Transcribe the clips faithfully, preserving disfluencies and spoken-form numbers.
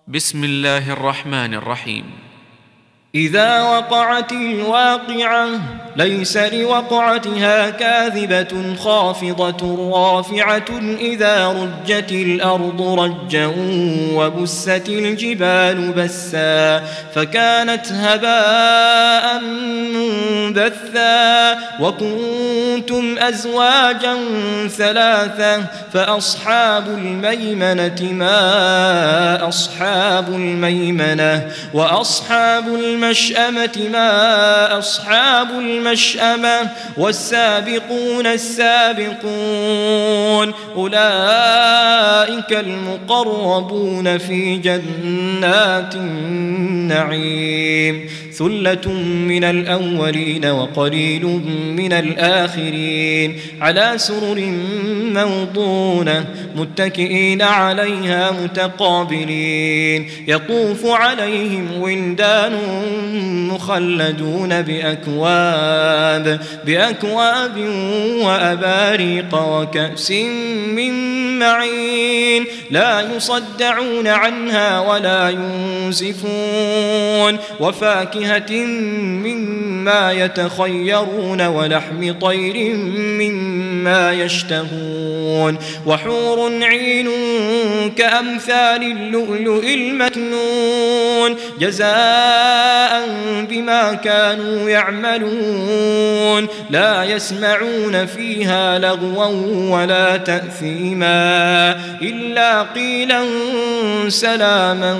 بسم الله الرحمن الرحيم. إذا وقعت الواقعة ليس لوقعتها كاذبة خافضة رافعة إذا رجت الأرض رجا وبست الجبال بسا فكانت هباء منبثا وكنتم أزواجا ثلاثة فأصحاب الميمنة ما أصحاب الميمنة وأصحاب الميمنة المشأمة ما أصحاب المشأمة والسابقون السابقون أولئك المقربون في جنات النعيم ثلة من الأولين وقليل من الآخرين على سرر موضونة متكئين عليها متقابلين يطوف عليهم ولدان مخلدون بأكواب بأكواب وأباريق وكأس من معين لا يصدعون عنها ولا ينزفون وفاكهة مما يتخيرون ولحم طير مما يشتهون وحور عين كأمثال اللؤلؤ المكنون جزاء بما كانوا يعملون لا يسمعون فيها لغوا ولا تأثيما إلا قيلا سلاما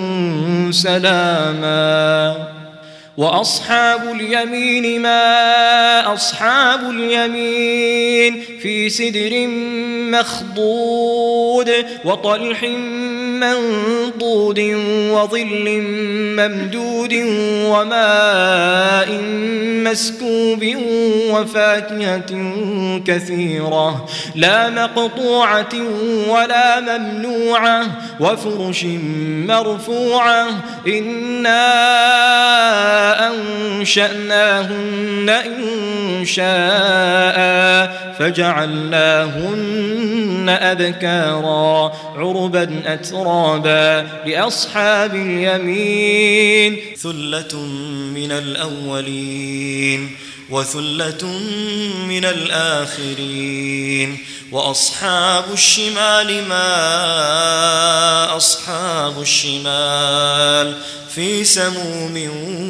سلاما وأصحاب اليمين ما أصحاب اليمين في سدر مخضود وطلح منضود وظل ممدود وماء مسكوب وفاكهة كثيرة لا مقطوعة ولا ممنوعة وفرش مرفوعة إنا أنشأناهن إن شاء فجعلناهن أبكارا عربا أترابا لأصحاب اليمين ثلة من الأولين وثلة من الآخرين وأصحاب الشمال ما أصحاب الشمال في سموم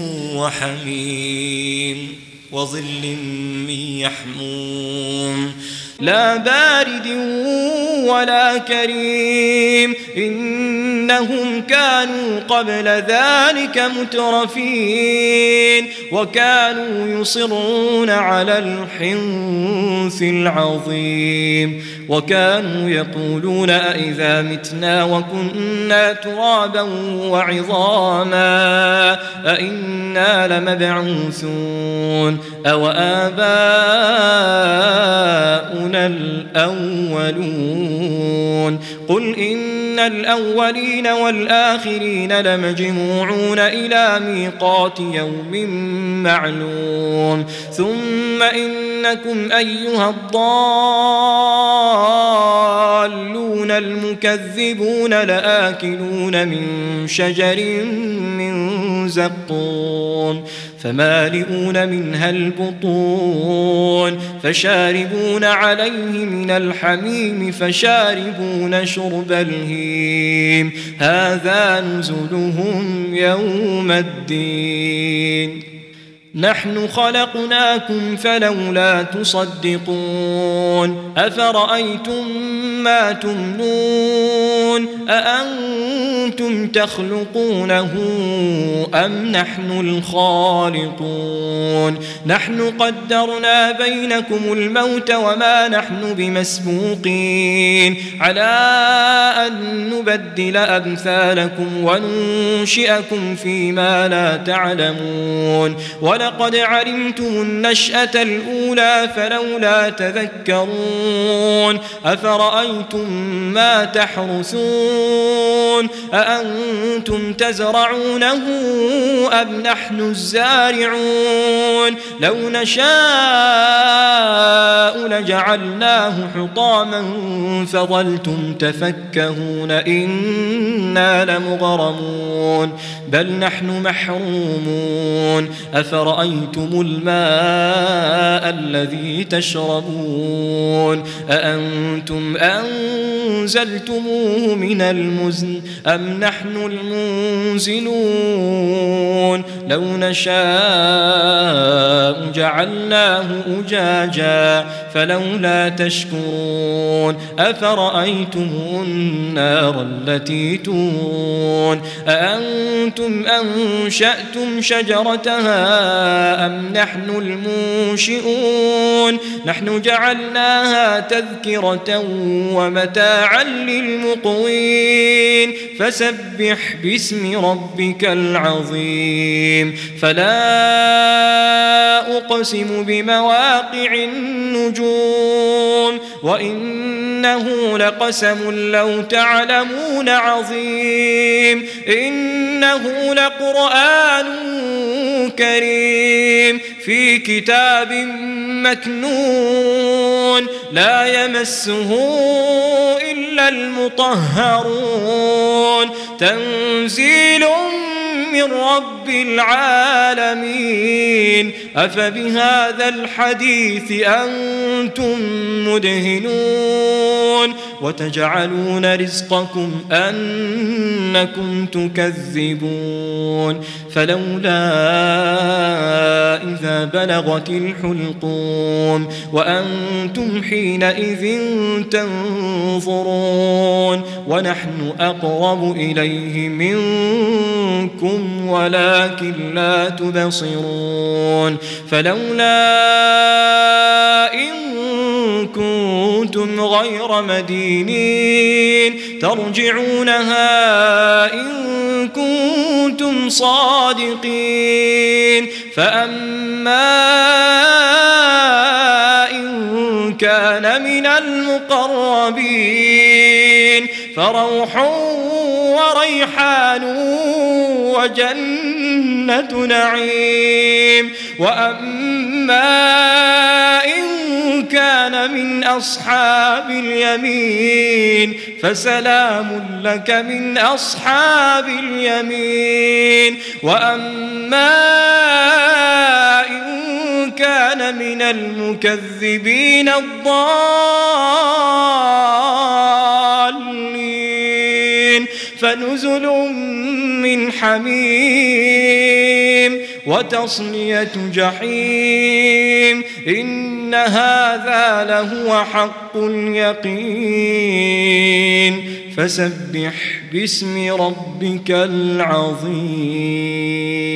وحميم وظل من يحموم لا بارد ولا كريم إنهم كانوا قبل ذلك مترفين وكانوا يصرون على الحنث العظيم وكانوا يقولون أئذا متنا وكنا ترابا وعظاما أئنا لمبعوثون أو آباؤنا الأولون قل إن الأولين والآخرين لمجموعون إلى ميقات يوم معلوم ثم إنكم أيها الضالون المكذبون لآكلون من شجر من زقوم فمالئون منها البطون فشاربون عليه من الحميم فشاربون شرب الهيم هذا نزلهم يوم الدين نحن خلقناكم فلولا تصدقون أفرأيتم ما تمنون أأنتم تخلقونه أم نحن الخالقون نحن قدرنا بينكم الموت وما نحن بمسبوقين على أن نبدل أمثالكم وننشئكم فيما لا تعلمون ولقد علمتم النشأة الأولى فلولا تذكرون أفرأيتم ما تحرثون تحكمون أأنتم تزرعونه أم نحن الزارعون لو نشاء لجعلناه حطاما فظلتم تفكهون إنا لمغرمون بل نحن محرومون أفرأيتم الماء الذي تشربون أأنتم أنزلتموه من المزن أم نحن المنزلون لو نشاء جعلناه أجاجا فلولا تشكرون أفرأيتم النار التي تورون أأنتم أنشأتم شجرتها أم نحن المنشئون نحن جعلناها تذكرة ومتاعا للمقوين فسبح باسم ربك العظيم فلا أقسم بمواقع النجوم وإنه لقسم لو تعلمون عظيم إنه لقرآن كريم في كتاب مكنون لا يمسه إلا المطهرون تنزيل من رب العالمين أفبهذا الحديث أنتم مدهنون وتجعلون رزقكم أنكم تكذبون فلولا إذا بلغت الحلقوم وأنتم حينئذ تنظرون ونحن أقرب إليه منكم ولكن لا تبصرون فلولا إن كنتم غير مدينين ترجعونها إن كنتم صادقين فأما إن كان من المقربين فروح وريحان وجنة نعيم وأما إن كان من أصحاب اليمين فسلام لك من أصحاب اليمين وأما إن كان من المكذبين الضالين فنزل من حميم وتصلية جحيم إن هذا لهو حق اليقين فسبح باسم ربك العظيم.